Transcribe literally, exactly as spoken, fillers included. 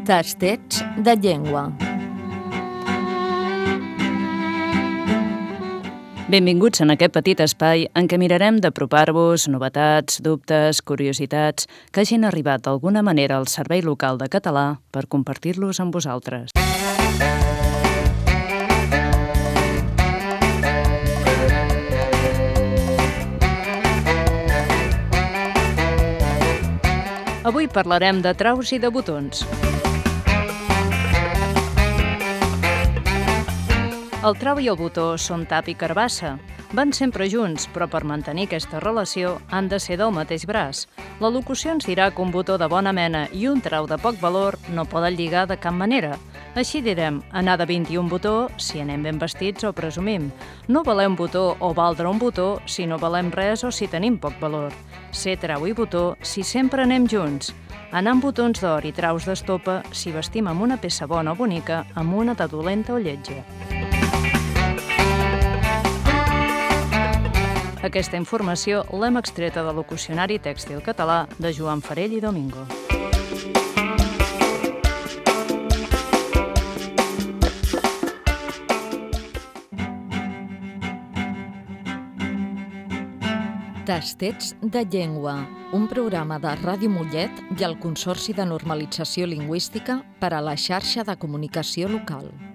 Tastets de llengua. Benvinguts en aquest petit espai en què mirarem d'apropar-vos novetats, dubtes, curiositats que hagin arribat d'alguna manera al Servei Local de Català per compartir-los amb vosaltres. Avui parlarem de traus i de botons. El trau i el botó són tap i carbassa. Van sempre junts, però per mantenir aquesta relació han de ser del mateix braç. La locució ens dirà que un botó de bona mena i un trau de poc valor no poden lligar de cap manera. Així direm, anar de vint i un botó si anem ben vestits o presumim. No valer un botó o valdre un botó si no valem res o si tenim poc valor. Ser trau i botó si sempre anem junts. Anar amb botons d'or i traus d'estopa si vestim amb una peça bona o bonica, amb una de dolenta o lletja. Aquesta informació l'hem extreta de Locucionari Tèxtil Català de Joan Farell i Domingo. Tastets de llengua, un programa de Ràdio Mollet i el Consorci de Normalització Lingüística per a la xarxa de comunicació local.